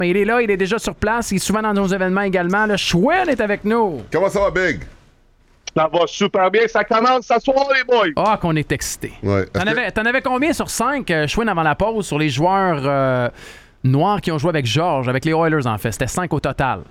Mais il est là, il est déjà sur place, il est souvent dans nos événements également. Le Schwinn est avec nous. Comment ça va, Big? Ça va super bien. Ça commence ce soir, les boys. Ah, qu'on est excités. Ouais. T'en avais combien sur 5, Schwinn, avant la pause, sur les joueurs noirs qui ont joué avec Georges, avec les Oilers, en fait? C'était 5 au total.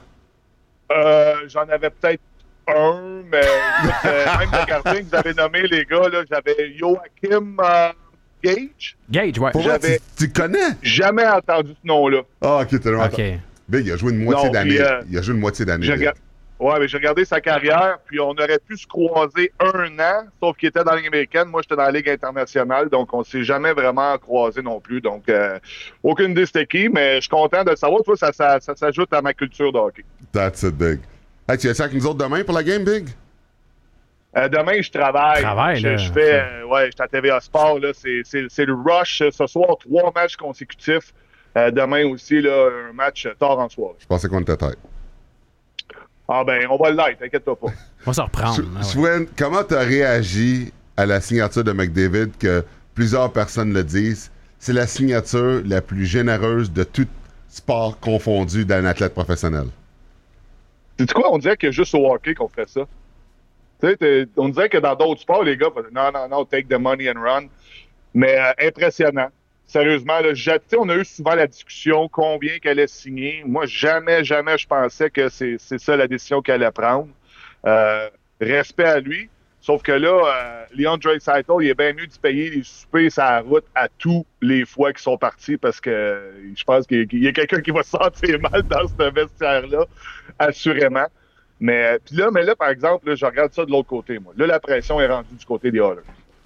J'en avais peut-être un, mais même le gardien que vous avez nommé, les gars, là, j'avais Joachim Gage. Gage, ouais. Pour vrai, tu connais? Jamais entendu ce nom-là. Ah, ok, t'as OK. Big, il a joué une moitié Non, d'année. puis, Il a joué une moitié d'année. Ouais, mais j'ai regardé sa carrière, puis on aurait pu se croiser un an, sauf qu'il était dans la Ligue américaine. Moi, j'étais dans la Ligue internationale, donc on s'est jamais vraiment croisé non plus. Donc, aucune idée c'était qui, mais je suis content de le savoir. Tu vois, ça s'ajoute à ma culture de hockey. That's it, Big. Hey, tu es avec nous autres demain pour la game, Big? Demain, je travaille. Je fais, je suis à TVA Sport. Là, c'est le rush ce soir, 3 matchs consécutifs. Demain aussi, là, un match tard en soirée. Je pensais qu'on était tête. Ah ben, on va l'être, t'inquiète-toi pas. On va s'en reprendre. Schwinn, comment tu as réagi à la signature de McDavid, que plusieurs personnes le disent, c'est la signature la plus généreuse de tout sport confondu d'un athlète professionnel? C'est quoi? On dirait que juste au hockey qu'on ferait ça. On dirait que dans d'autres sports, les gars, non, take the money and run. Mais impressionnant. Sérieusement, là, on a eu souvent la discussion combien qu'elle allait signer. Moi, jamais je pensais que c'est ça la décision qu'elle allait prendre. Respect à lui. Sauf que là, Leon Draisaitl, il est bien mieux de payer les soupers sur la route à tous les fois qu'ils sont partis parce que je pense qu'il y a quelqu'un qui va se sentir mal dans ce vestiaire-là, assurément. Mais là, par exemple, là, je regarde ça de l'autre côté, moi. Là, la pression est rendue du côté des Oilers.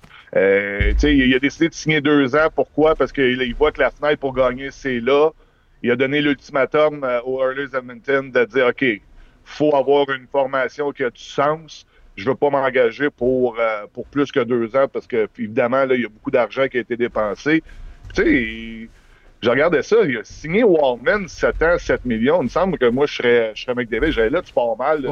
Il a décidé de signer 2 ans. Pourquoi? Parce qu'il voit que la fenêtre pour gagner, c'est là. Il a donné l'ultimatum aux Oilers Edmonton de dire, OK, faut avoir une formation qui a du sens. Je veux pas m'engager pour plus que 2 ans parce que, évidemment, là, il y a beaucoup d'argent qui a été dépensé. Tu sais, je regardais ça, il a signé Wallman 7 ans, 7 millions. Il me semble que moi, je serais McDavid. J'allais là, tu pars mal.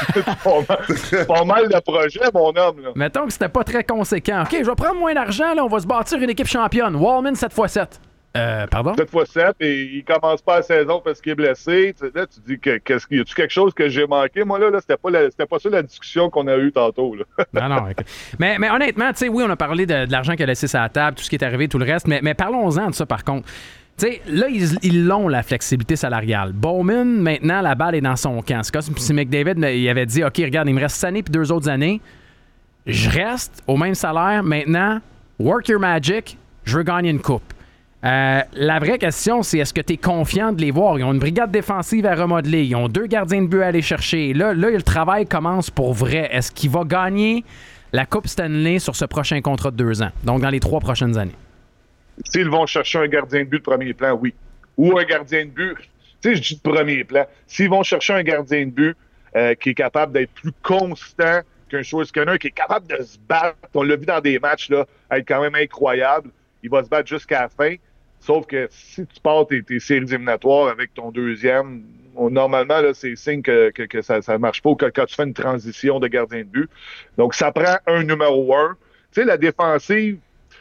Tu pars mal de projet, mon homme. Là. Mettons que c'était pas très conséquent. OK, je vais prendre moins d'argent, là, on va se bâtir une équipe championne. Wallman 7x7. Pardon? 7x7, et il commence pas la saison parce qu'il est blessé. Là, tu dis, y a-tu quelque chose que j'ai manqué? Moi, là c'était pas ça la discussion qu'on a eue tantôt. Là. Non. Okay. Mais honnêtement, tu sais, oui, on a parlé de l'argent qu'il a laissé sur la table, tout ce qui est arrivé, tout le reste, mais parlons-en de ça, par contre. Tu sais, là, ils l'ont, la flexibilité salariale. Bowman, maintenant, la balle est dans son camp. C'est comme si McDavid, il avait dit, OK, regarde, il me reste 6 années puis 2 autres années. Je reste au même salaire. Maintenant, work your magic. Je veux gagner une coupe. La vraie question, c'est est-ce que tu es confiant de les voir? Ils ont une brigade défensive à remodeler. Ils ont 2 gardiens de but à aller chercher. Là, le travail commence pour vrai. Est-ce qu'il va gagner la Coupe Stanley sur ce prochain contrat de 2 ans? Donc, dans les 3 prochaines années. S'ils vont chercher un gardien de but de premier plan, oui. Ou un gardien de but, tu sais, je dis de premier plan. S'ils vont chercher un gardien de but qui est capable d'être plus constant qu'un Skinner, qui est capable de se battre, on l'a vu dans des matchs, là, être quand même incroyable, il va se battre jusqu'à la fin. Sauf que si tu pars tes séries éliminatoires avec ton deuxième, normalement, là, c'est signe que ça ne marche pas ou que quand tu fais une transition de gardien de but. Donc, ça prend un numéro 1. Tu sais, la défensive,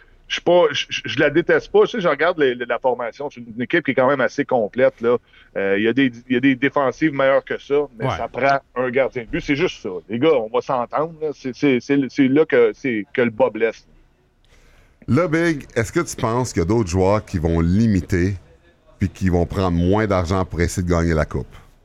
je la déteste pas. Tu sais, je regarde la formation. C'est une équipe qui est quand même assez complète. Là. Il y a des défensives meilleures que ça, mais ça prend un gardien de but. C'est juste ça. Les gars, on va s'entendre. Là. C'est là que le bas blesse. Là, Big, est-ce que tu penses qu'il y a d'autres joueurs qui vont limiter puis qui vont prendre moins d'argent pour essayer de gagner la Coupe?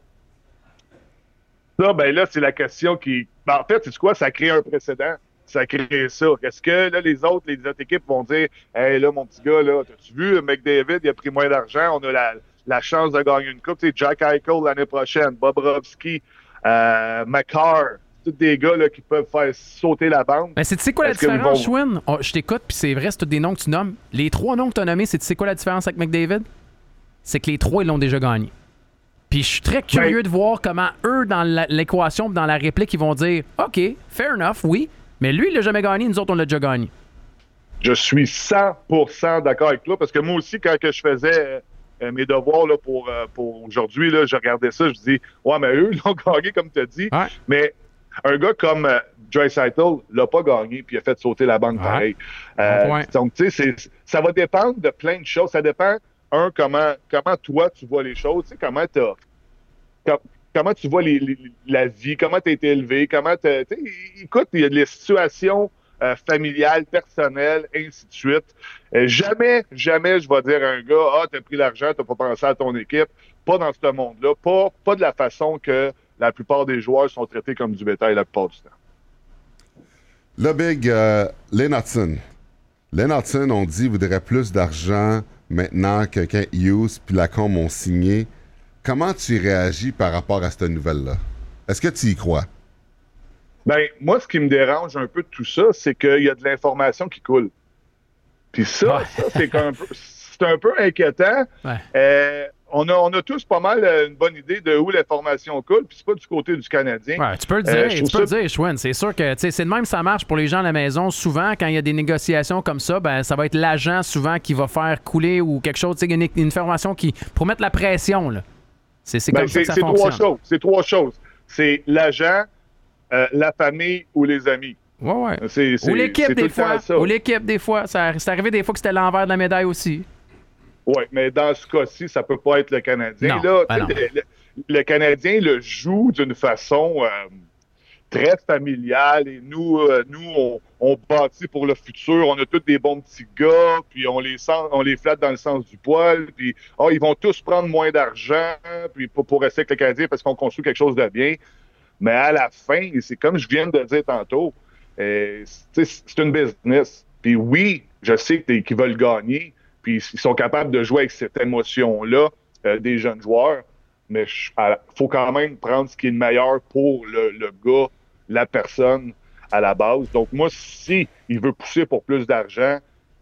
Ça, ben là, c'est la question qui... Ben, en fait, c'est quoi? Ça crée un précédent. Ça crée ça. Est-ce que là, les autres équipes vont dire « Hey, là, mon petit gars, là, t'as-tu vu, McDavid, il a pris moins d'argent, on a la chance de gagner une coupe. » Tu sais, Jack Eichel l'année prochaine, Bobrovsky, Makar, tous des gars là, qui peuvent faire sauter la bande. Mais tu sais quoi la différence, Schwinn? Je t'écoute, puis c'est vrai, c'est tous des noms que tu nommes. Les 3 noms que tu as nommés, tu sais quoi la différence avec McDavid? C'est que les 3, ils l'ont déjà gagné. Puis je suis très curieux de voir comment eux, dans l'équation, dans la réplique, ils vont dire « OK, fair enough, oui. » Mais lui, il l'a jamais gagné, nous autres, on l'a déjà gagné. Je suis 100% d'accord avec toi, parce que moi aussi, quand que je faisais mes devoirs là, pour aujourd'hui, là, je regardais ça, je dis « Ouais, mais eux, ils l'ont gagné, comme tu as dit. Ouais. » Mais un gars comme Draisaitl l'a pas gagné, puis il a fait sauter la banque pareil. Donc, tu sais, ça va dépendre de plein de choses. Ça dépend, comment toi, tu vois les choses, tu sais, comment tu vois la vie, comment tu as été élevé, écoute, il y a des situations familiales, personnelles, ainsi de suite. Jamais je vais dire à un gars, ah, t'as pris l'argent, t'as pas pensé à ton équipe. Pas dans ce monde-là, pas de la façon que la plupart des joueurs sont traités comme du bétail la plupart du temps. Le big Lynn Hutson. Lynn Hutson, on dit, voudrait plus d'argent maintenant que Kent Hughes puis Lacombe ont signé. Comment tu réagis par rapport à cette nouvelle-là? Est-ce que tu y crois? Ben, moi, ce qui me dérange un peu de tout ça, c'est qu'il y a de l'information qui coule. Puis ça, c'est un peu inquiétant. Ouais. On a tous pas mal une bonne idée de où l'information coule, puis c'est pas du côté du Canadien. Ouais, tu peux le dire, Schwinn. C'est sûr que c'est de même ça marche pour les gens à la maison. Souvent, quand il y a des négociations comme ça, ben ça va être l'agent souvent qui va faire couler ou quelque chose, une information pour mettre la pression, là. C'est comme ça que ça fonctionne. C'est trois choses. C'est l'agent, la famille ou les amis. Ouais. Ou l'équipe des fois. Ou l'équipe des fois. C'est arrivé des fois que c'était l'envers de la médaille aussi. Oui, mais dans ce cas-ci, ça peut pas être le Canadien. Non, là, le Canadien le joue d'une façon très familiale et nous, on bâtit pour le futur. On a tous des bons petits gars, puis on les flatte dans le sens du poil, puis ils vont tous prendre moins d'argent puis pour rester avec le Canadien parce qu'on construit quelque chose de bien. Mais à la fin, c'est comme je viens de dire tantôt, c'est une business. Puis oui, je sais qu'ils veulent gagner, puis ils sont capables de jouer avec cette émotion-là des jeunes joueurs, mais il faut quand même prendre ce qui est le meilleur pour le gars, la personne à la base. Donc moi, si il veut pousser pour plus d'argent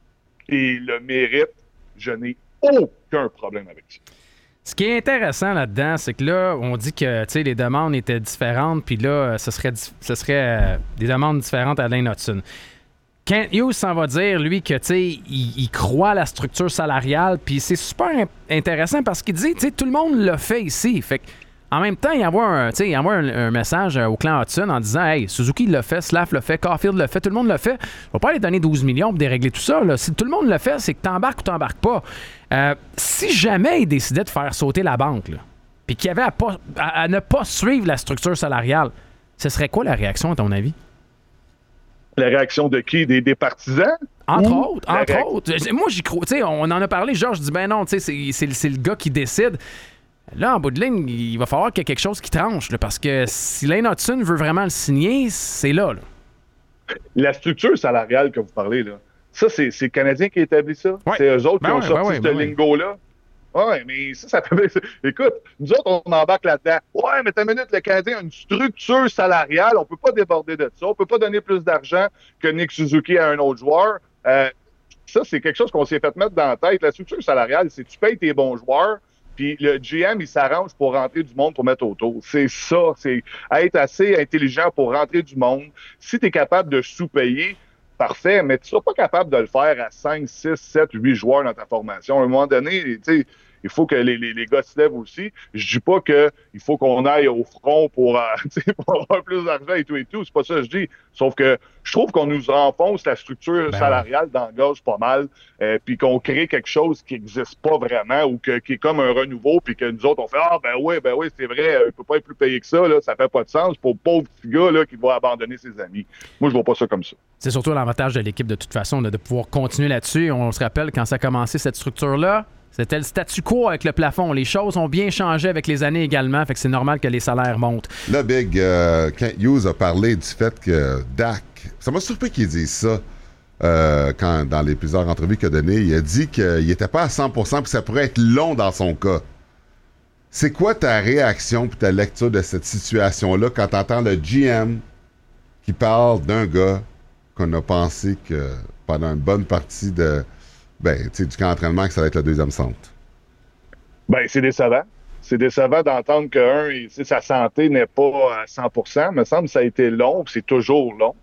et le mérite, je n'ai aucun problème avec ça. Ce qui est intéressant là-dedans, c'est que là, on dit que les demandes étaient différentes, puis là, ce serait des demandes différentes à Lynn Hutson. Kent Hughes s'en va dire, lui, que il croit à la structure salariale, puis c'est super intéressant parce qu'il dit, tout le monde l'a fait ici. Fait que, en même temps, il envoie un message au clan Hudson en disant, hey, Suzuki l'a fait, Slav l'a fait, Caulfield l'a fait, tout le monde l'a fait. Je vais pas aller donner 12 millions pour dérégler tout ça. Là. Si tout le monde l'a fait, c'est que t'embarques ou t'embarques pas. Si jamais il décidait de faire sauter la banque, là, puis qu'il y avait à ne pas suivre la structure salariale, ce serait quoi la réaction, à ton avis? La réaction de qui? Des partisans? Entre autres. Moi, j'y crois. On en a parlé, Georges dit, ben non, c'est le gars qui décide. Là, en bout de ligne, il va falloir qu'il y ait quelque chose qui tranche, là, parce que si Lynn Hutson veut vraiment le signer, c'est là. La structure salariale que vous parlez, là, ça, c'est le Canadien qui établit ça? Ouais. C'est eux autres qui ont sorti ce lingo-là? Oui, mais ça fait... Écoute, nous autres, on embarque là-dedans. Ouais, mais t'as une minute, le Canadien a une structure salariale. On peut pas déborder de ça. On peut pas donner plus d'argent que Nick Suzuki à un autre joueur. Ça, c'est quelque chose qu'on s'est fait mettre dans la tête. La structure salariale, c'est tu payes tes bons joueurs, puis le GM, il s'arrange pour rentrer du monde pour mettre autour. C'est ça. C'est être assez intelligent pour rentrer du monde. Si tu es capable de sous-payer, parfait, mais tu ne seras pas capable de le faire à 5, 6, 7, 8 joueurs dans ta formation. À un moment donné, tu sais, il faut que les gars se lèvent aussi. Je dis pas qu'il faut qu'on aille au front pour avoir plus d'argent et tout. C'est pas ça que je dis. Sauf que je trouve qu'on nous enfonce la structure salariale dans le gorge pas mal, puis qu'on crée quelque chose qui n'existe pas vraiment ou qui est comme un renouveau, puis que nous autres, on fait « Ah, ben oui, c'est vrai, il peut pas être plus payé que ça, là, ça fait pas de sens pour le pauvre petit gars là, qui va abandonner ses amis. » Moi, je vois pas ça comme ça. C'est surtout l'avantage de l'équipe, de toute façon, de pouvoir continuer là-dessus. On se rappelle, quand ça a commencé, cette structure-là, c'était le statu quo avec le plafond. Les choses ont bien changé avec les années également, fait que c'est normal que les salaires montent. Là, Big, Kent Hughes a parlé du fait que Dak, ça m'a surpris qu'il dise ça quand, dans les plusieurs entrevues qu'il a données. Il a dit qu'il n'était pas à 100% puis ça pourrait être long dans son cas. C'est quoi ta réaction et ta lecture de cette situation-là quand tu entends le GM qui parle d'un gars qu'on a pensé que pendant une bonne partie du camp d'entraînement que ça va être le deuxième centre? Ben, c'est décevant. C'est décevant d'entendre que sa santé n'est pas à 100%. Il me semble que ça a été long, c'est toujours long.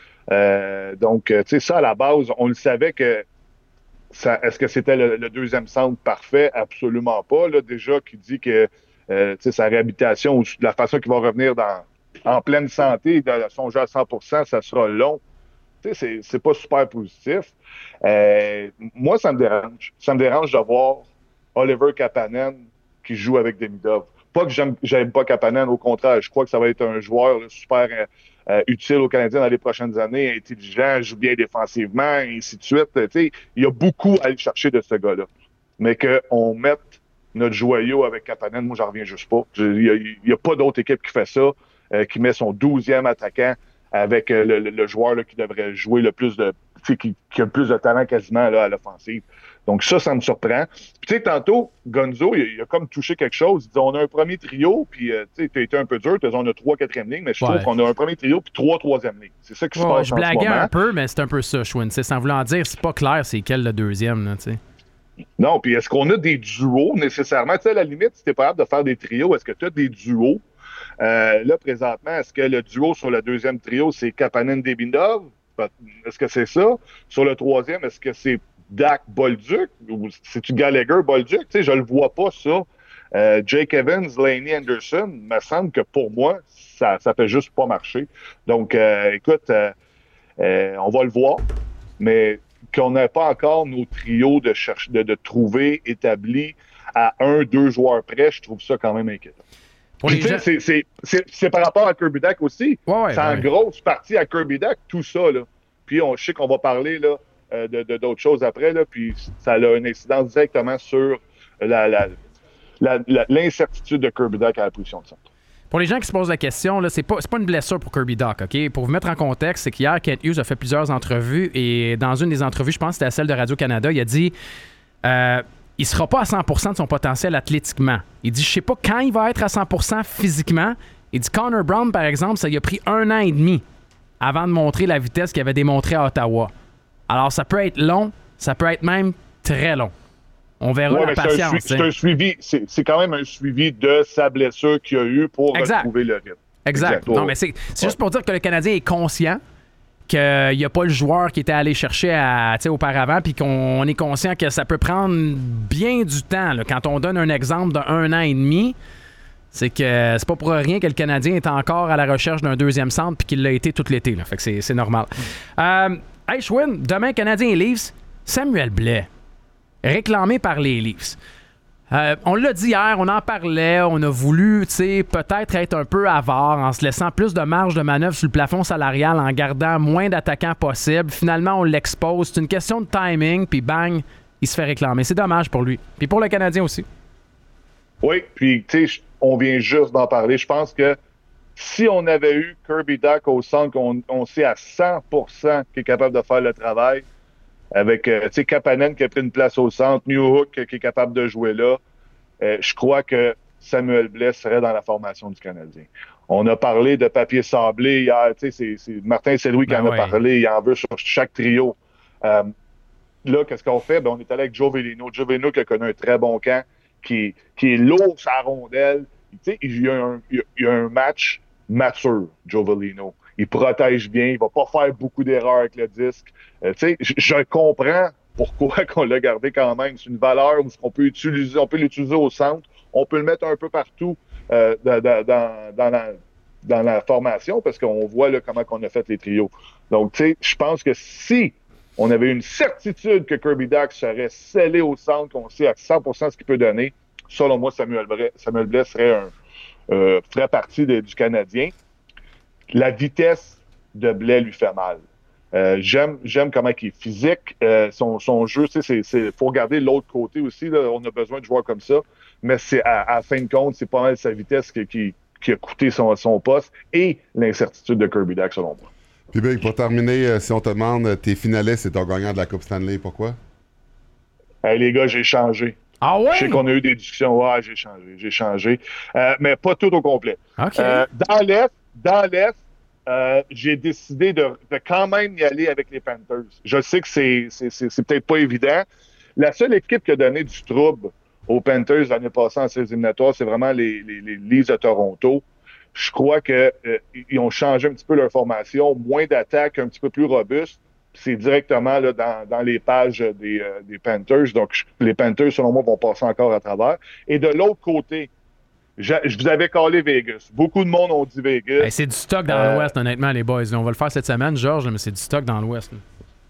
Donc, tu sais, ça, à la base, on le savait que est-ce que c'était le deuxième centre parfait? Absolument pas. Là, déjà, qui dit que sa réhabilitation ou la façon qu'il va revenir en pleine santé, de son jeu à 100%, ça sera long. Tu sais, c'est pas super positif. Moi, ça me dérange. Ça me dérange de voir Oliver Kapanen qui joue avec Demidov. Pas que j'aime pas Kapanen, au contraire, je crois que ça va être un joueur là, super utile aux Canadiens dans les prochaines années, intelligent, joue bien défensivement, et ainsi de suite. Il y a beaucoup à aller chercher de ce gars-là. Mais qu'on mette notre joyau avec Kapanen, moi, j'en reviens juste pas. Il n'y a pas d'autre équipe qui fait ça, qui met son 12e attaquant avec le joueur là, qui devrait jouer le plus de... Qui a le plus de talent quasiment là, à l'offensive. Donc ça me surprend. Puis tu sais, tantôt, Gonzo, il a comme touché quelque chose. Il dit, on a un premier trio, puis tu sais, t'as été un peu dur, on a 3 quatrième lignes, mais je trouve qu'on a un premier trio puis 3 troisième lignes. C'est ça qui se passe en ce moment. Je blaguais un peu, mais c'est un peu ça, Schwinn. Sans vouloir dire, c'est pas clair c'est quel le deuxième, là, tu sais. Non, puis est-ce qu'on a des duos nécessairement? Tu sais, à la limite, si t'es pas capable de faire des trios, est-ce que tu as des duos? Là, présentement, est-ce que le duo sur le deuxième trio, c'est Kapanen-Demidov? Est-ce que c'est ça? Sur le troisième, est-ce que c'est Dak-Bolduc? Ou c'est-tu Gallagher-Bolduc? Tu sais, je le vois pas, ça. Jake Evans, Laney Anderson, me semble que pour moi, ça fait juste pas marcher. Donc, écoute, on va le voir, mais qu'on n'ait pas encore nos trios de trouver établis à 1-2 joueurs près, je trouve ça quand même inquiétant. C'est par rapport à Kirby Dach aussi. C'est en grosse partie à Kirby Dach, tout ça. Là. Puis je sais qu'on va parler là, d'autres choses après, là, puis ça a une incidence directement sur l'incertitude de Kirby Dach à la position de centre. Pour les gens qui se posent la question, là, c'est pas une blessure pour Kirby Dach, OK? Pour vous mettre en contexte, c'est qu'hier, Kent Hughes a fait plusieurs entrevues et dans une des entrevues, je pense que c'était celle de Radio-Canada, il a dit il sera pas à 100% de son potentiel athlétiquement. Il dit, je sais pas quand il va être à 100% physiquement. Il dit, Connor Brown, par exemple, ça lui a pris 1 an et demi avant de montrer la vitesse qu'il avait démontrée à Ottawa. Alors, ça peut être long, ça peut être même très long. On verra la patience. C'est un suivi, c'est quand même un suivi de sa blessure qu'il a eu pour retrouver le rythme. Exact. Non, mais c'est juste pour dire que le Canadien est conscient qu'il n'y a pas le joueur qui était allé chercher auparavant, puis qu'on est conscient que ça peut prendre bien du temps. Là. Quand on donne un exemple d'1 an et demi, c'est que c'est pas pour rien que le Canadien est encore à la recherche d'un deuxième centre puis qu'il l'a été tout l'été. Là. Fait que c'est normal. Hey, Schwinn, demain, Canadien et Leafs, Samuel Blais, réclamé par les Leafs. On l'a dit hier, on en parlait, on a voulu peut-être être un peu avare en se laissant plus de marge de manœuvre sur le plafond salarial, en gardant moins d'attaquants possible. Finalement, on l'expose. C'est une question de timing, puis bang, il se fait réclamer. C'est dommage pour lui. Puis pour le Canadien aussi. Oui, puis tu sais, on vient juste d'en parler. Je pense que si on avait eu Kirby Dach au centre, on sait à 100% qu'il est capable de faire le travail, avec Kapanen qui a pris une place au centre, Newhook qui est capable de jouer là. Je crois que Samuel Blais serait dans la formation du Canadien. On a parlé de papier sablé hier. C'est Martin Saint-Louis qui en a parlé. Il en veut sur chaque trio. Là, qu'est-ce qu'on fait? On est allé avec Joe Veleno. Joe Veleno qui a connu un très bon camp, qui est lourd sur la rondelle. Il y a un match mature, Joe Veleno. Il protège bien, il va pas faire beaucoup d'erreurs avec le disque. Je comprends pourquoi qu'on l'a gardé quand même. C'est une valeur qu'on peut utiliser, on peut l'utiliser au centre, on peut le mettre un peu partout dans la formation parce qu'on voit là, comment on a fait les trios. Donc, je pense que si on avait une certitude que Kirby Dach serait scellé au centre, qu'on sait à 100% ce qu'il peut donner, selon moi, Samuel Blais ferait partie du Canadien. La vitesse de Blais lui fait mal. J'aime comment il est physique. Son jeu, il faut regarder l'autre côté aussi. Là, on a besoin de joueurs comme ça. Mais c'est à fin de compte, c'est pas mal sa vitesse qui a coûté son poste et l'incertitude de Kirby Dach, selon moi. Puis Big, pour terminer, si on te demande, tes finalistes et ton gagnant de la Coupe Stanley, pourquoi? Hey, les gars, j'ai changé. Ah ouais? Je sais qu'on a eu des discussions. Ouais, j'ai changé. Mais pas tout au complet. Okay. Dans l'Est, j'ai décidé de quand même y aller avec les Panthers. Je sais que c'est peut-être pas évident. La seule équipe qui a donné du trouble aux Panthers l'année passée en séries éliminatoires, c'est vraiment les Leafs de Toronto. Je crois qu'ils ont changé un petit peu leur formation, moins d'attaques, un petit peu plus robuste. C'est directement là, dans les pages des Panthers. Donc, les Panthers, selon moi, vont passer encore à travers. Et de l'autre côté, je vous avais callé Vegas. Beaucoup de monde ont dit Vegas. Hey, c'est du stock dans l'Ouest, honnêtement, les boys. On va le faire cette semaine, Georges, mais c'est du stock dans l'Ouest.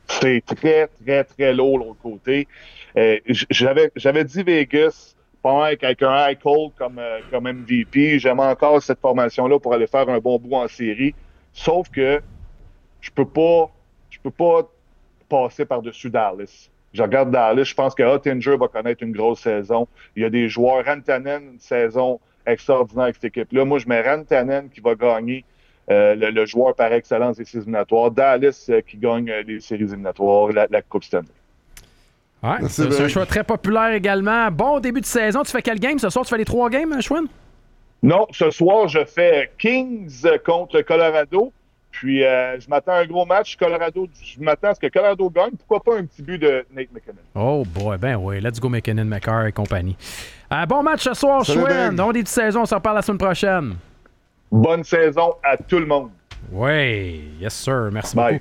c'est très, très, très lourd l'autre côté. J'avais dit Vegas, pas avec un Eichel comme MVP. J'aime encore cette formation-là pour aller faire un bon bout en série. Sauf que je peux pas passer par-dessus Dallas. Je regarde Dallas, je pense que Oettinger va connaître une grosse saison. Il y a des joueurs, Rantanen, une saison extraordinaire avec cette équipe-là. Moi, je mets Rantanen qui va gagner le joueur par excellence des séries éliminatoires. Dallas qui gagne les séries éliminatoires, la Coupe Stanley. Ouais, c'est un choix très populaire également. Bon début de saison. Tu fais quel game ce soir? Tu fais les 3 games, Schwinn? Non, ce soir, je fais Kings contre Colorado. Puis, je m'attends à un gros match. Colorado, je m'attends à ce que Colorado gagne. Pourquoi pas un petit but de Nate McKinnon? Oh boy, ben oui. Let's go McKinnon, McCarr et compagnie. Bon match ce soir, Schwinn. Bon début de saison. On s'en reparle la semaine prochaine. Bonne saison à tout le monde. Oui, yes sir. Merci beaucoup.